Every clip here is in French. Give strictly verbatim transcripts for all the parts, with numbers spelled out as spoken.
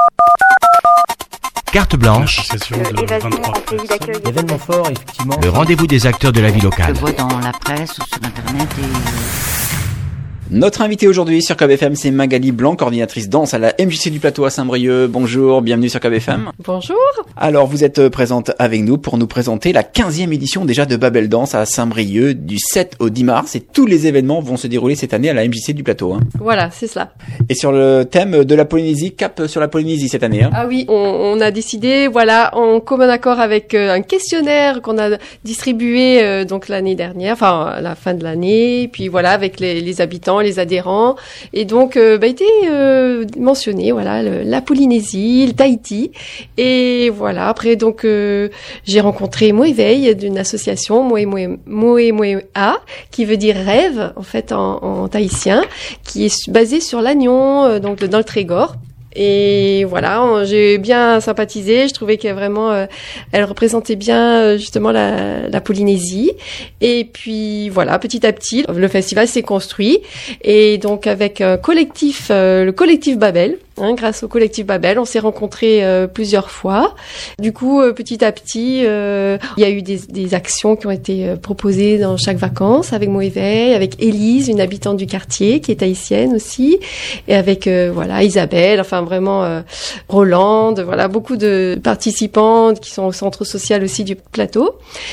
Carte blanche. Événement fort, effectivement. Le rendez-vous des acteurs de la vie locale. Je vois dans la presse ou sur Internet et... Notre invité aujourd'hui sur K B F M, c'est Magali Blanc, coordinatrice danse à la M J C du Plateau à Saint-Brieuc. Bonjour, bienvenue sur K B F M. Bonjour. Alors, vous êtes présente avec nous pour nous présenter la quinzième édition déjà de Babel Danse à Saint-Brieuc du sept au dix mars. Et tous les événements vont se dérouler cette année à la M J C du Plateau. Hein. Voilà, c'est cela. Et sur le thème de la Polynésie, cap sur la Polynésie cette année. Hein. Ah oui, on, on a décidé, voilà, en commun accord avec euh, un questionnaire qu'on a distribué euh, donc l'année dernière, enfin à la fin de l'année, puis voilà, avec les, les habitants, les adhérents. Et donc, euh, bah, été euh, mentionné, voilà, le, la Polynésie, le Tahiti. Et voilà, après, donc, euh, j'ai rencontré Moéveil d'une association, Moé Moé Moé Moé A, qui veut dire rêve, en fait, en, en tahitien, qui est basée sur l'Agnon, euh, donc dans le Trégor. Et voilà, j'ai bien sympathisé. Je trouvais qu'elle vraiment, euh, elle représentait bien euh, justement la, la Polynésie. Et puis voilà, petit à petit, le festival s'est construit. Et donc avec un collectif, euh, le collectif Babel. Hein, grâce au collectif Babel, on s'est rencontrés euh, plusieurs fois. Du coup, euh, petit à petit, euh, il y a eu des, des actions qui ont été euh, proposées dans chaque vacances avec Moéveil, avec Élise, une habitante du quartier qui est haïtienne aussi, et avec euh, voilà Isabelle, enfin vraiment euh, Rolande, voilà beaucoup de participants qui sont au centre social aussi du plateau.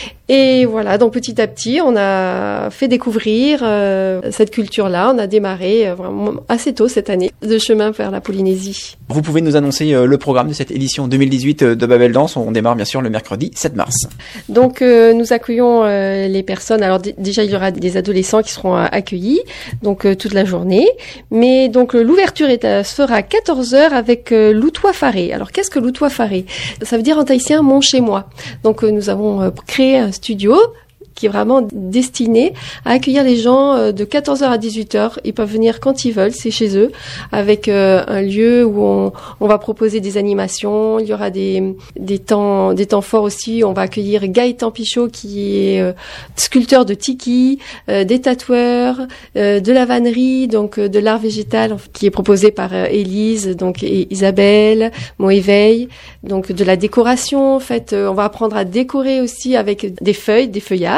Et voilà, donc petit à petit, on a fait découvrir euh, cette culture-là. On a démarré euh, vraiment assez tôt cette année de chemin vers la Polynésie. Vous pouvez nous annoncer euh, le programme de cette édition deux mille dix-huit de Babel Danse. On démarre bien sûr le mercredi sept mars. Donc euh, nous accueillons euh, les personnes. Alors d- déjà, il y aura des adolescents qui seront euh, accueillis donc euh, toute la journée. Mais donc euh, l'ouverture est à, se fera à quatorze heures avec euh, l'Outoua Faré. Alors qu'est-ce que l'Outoua Faré ? Ça veut dire en tahitien mon chez moi. Donc euh, nous avons euh, créé un studio qui est vraiment destiné à accueillir les gens de quatorze heures à dix-huit heures. Ils peuvent venir quand ils veulent, c'est chez eux, avec euh, un lieu où on, on va proposer des animations. Il y aura des, des temps, des temps forts aussi. On va accueillir Gaëtan Pichot, qui est euh, sculpteur de tiki, euh, des tatoueurs, euh, de la vannerie, donc euh, de l'art végétal, qui est proposé par euh, Élise, donc et Isabelle, Moéveil, donc de la décoration. En fait, euh, on va apprendre à décorer aussi avec des feuilles, des feuillages,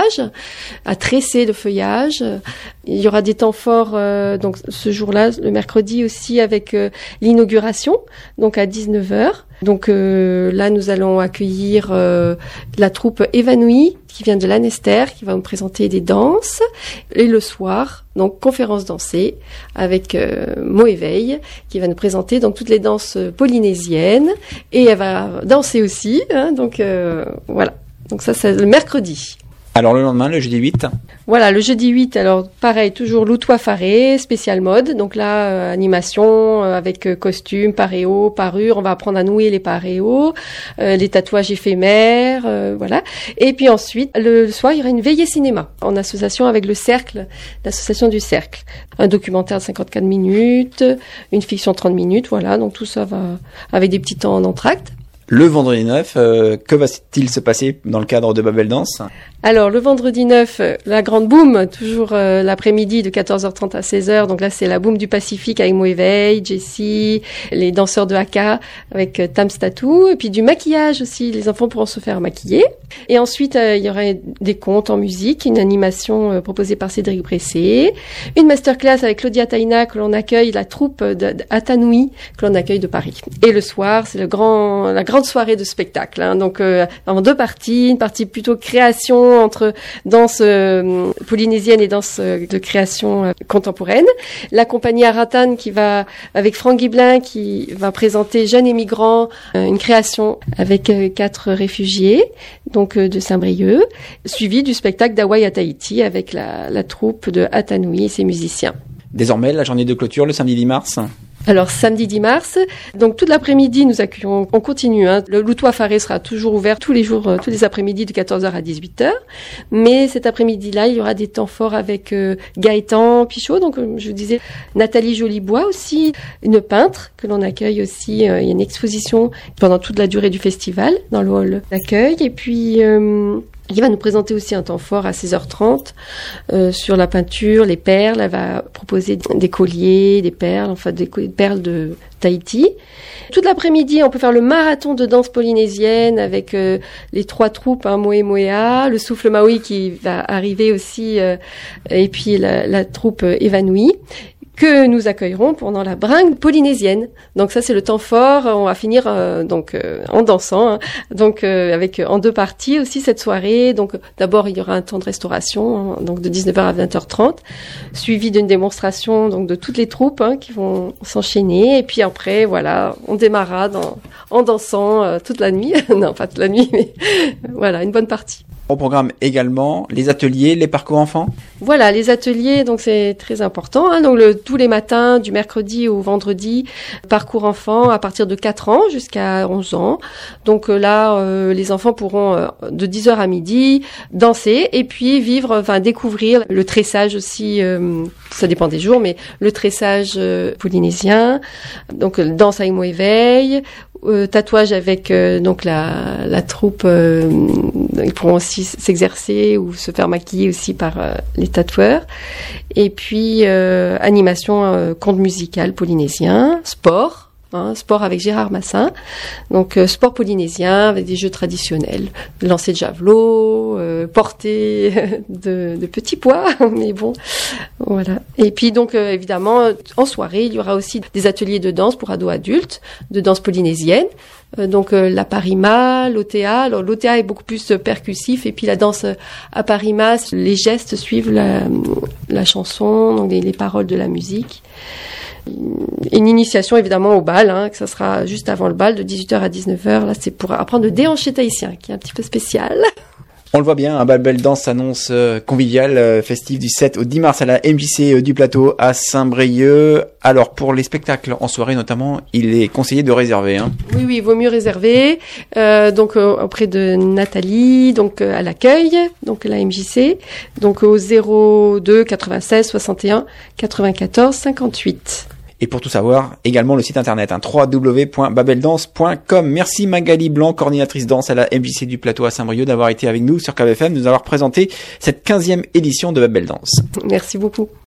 à tresser le feuillage. Il y aura des temps forts euh, donc ce jour-là, le mercredi aussi, avec euh, l'inauguration, donc à dix-neuf heures. Donc euh, là, nous allons accueillir euh, la troupe Évanouie, qui vient de l'Anester, qui va nous présenter des danses. Et le soir, donc conférence dansée avec euh, Moéveil, qui va nous présenter donc toutes les danses polynésiennes. Et elle va danser aussi, hein, donc euh, voilà. Donc ça, c'est le mercredi. Alors le lendemain, le jeudi huit. Voilà, le jeudi huit, alors pareil, toujours l'Outoua Faré, spécial mode. Donc là, euh, animation euh, avec euh, costume, paréo, parure. On va apprendre à nouer les paréos, euh, les tatouages éphémères, euh, voilà. Et puis ensuite, le, le soir, il y aura une veillée cinéma en association avec le Cercle, l'association du Cercle. Un documentaire de cinquante-quatre minutes, une fiction de trente minutes, voilà. Donc tout ça va avec des petits temps en entracte. Le vendredi neuf, euh, que va-t-il se passer dans le cadre de Babel Danse ? Alors, le vendredi neuf, la grande boum, toujours euh, l'après-midi de quatorze heures trente à seize heures. Donc là, c'est la boum du Pacifique avec Moéveil, Jessie, les danseurs de haka avec euh, Tam Statou. Et puis du maquillage aussi, les enfants pourront se faire maquiller. Et ensuite, euh, il y aura des contes en musique, une animation euh, proposée par Cédric Bressé, une masterclass avec Claudia Taina que l'on accueille, la troupe d'Atanoui que l'on accueille de Paris. Et le soir, c'est le grand, la grande soirée de spectacle, hein. Donc euh, en deux parties, une partie plutôt création entre danse euh, polynésienne et danse euh, de création euh, contemporaine. La compagnie Aratan qui va avec Franck Guiblin qui va présenter Jeunes et migrants, euh, une création avec euh, quatre réfugiés donc euh, de Saint-Brieuc, suivi du spectacle d'Hawaï à Tahiti avec la, la troupe de Atanoui et ses musiciens. Désormais, la journée de clôture le samedi dix mars. Alors, samedi dix mars, donc toute l'après-midi, nous accueillons, on continue, hein. Le L'Outoua Faré sera toujours ouvert tous les jours, euh, tous les après-midi de quatorze heures à dix-huit heures. Mais cet après-midi-là, il y aura des temps forts avec euh, Gaëtan Pichot, donc euh, je vous disais, Nathalie Jolibois aussi, une peintre que l'on accueille aussi. Euh, il y a une exposition pendant toute la durée du festival dans le hall d'accueil. Et puis... Euh, qui va nous présenter aussi un temps fort à seize heures trente euh, sur la peinture, les perles. Elle va proposer des colliers, des perles, enfin des perles de Tahiti. Toute l'après-midi, on peut faire le marathon de danse polynésienne avec euh, les trois troupes, hein, Moe Moea, le souffle Maui qui va arriver aussi, euh, et puis la, la troupe euh, évanouie, que nous accueillerons pendant la bringue polynésienne. Donc ça, c'est le temps fort. On va finir euh, donc euh, en dansant, hein. Donc euh, avec en deux parties aussi cette soirée. Donc d'abord, il y aura un temps de restauration, hein, donc de dix-neuf heures à vingt heures trente, suivi d'une démonstration donc de toutes les troupes, hein, qui vont s'enchaîner. Et puis après, voilà, on démarrera dans, en dansant euh, toute la nuit. Non, pas toute la nuit, mais voilà, une bonne partie. Au programme également les ateliers, les parcours enfants. Voilà, les ateliers, donc c'est très important, hein. Donc le, tous les matins, du mercredi au vendredi, parcours enfants à partir de quatre ans jusqu'à onze ans. Donc euh, là, euh, les enfants pourront euh, de dix heures à midi danser et puis vivre, enfin découvrir le tressage aussi. Euh, ça dépend des jours, mais le tressage euh, polynésien. Donc euh, danse à émo-éveil. Euh, tatouage avec euh, donc la, la troupe, euh, ils pourront aussi s'exercer ou se faire maquiller aussi par euh, les tatoueurs. Et puis euh, animation, euh, conte musical polynésien, sport. Hein, sport avec Gérard Massin, donc euh, sport polynésien avec des jeux traditionnels, lancer de javelot, euh, porter de, de petits poids, mais bon, voilà. Et puis donc euh, évidemment en soirée il y aura aussi des ateliers de danse pour ados adultes, de danse polynésienne. Euh, donc euh, la parima, l'O T A. Alors l'O T A est beaucoup plus euh, percussif et puis la danse euh, à parima, les gestes suivent la, la chanson, donc les, les paroles de la musique. Une initiation évidemment au bal, hein, que ça sera juste avant le bal de dix-huit heures à dix-neuf heures. Là, c'est pour apprendre le déhanché tahitien, qui est un petit peu spécial. On le voit bien, un Babel Danse s'annonce euh, convivial, euh, festif du sept au dix mars à la M J C euh, du Plateau à Saint-Brieuc. Alors pour les spectacles en soirée notamment, il est conseillé de réserver. Hein. Oui, oui, il vaut mieux réserver. Euh, donc euh, auprès de Nathalie, donc euh, à l'accueil, donc la M J C, donc au zéro deux quatre-vingt-seize soixante et un quatre-vingt-quatorze cinquante-huit. Et pour tout savoir, également le site internet, hein, w w w point babeldanse point com. Merci Magali Blanc, coordinatrice danse à la M J C du Plateau à Saint-Brieuc, d'avoir été avec nous sur K B F M, de nous avoir présenté cette quinzième édition de Babel Danse. Merci beaucoup.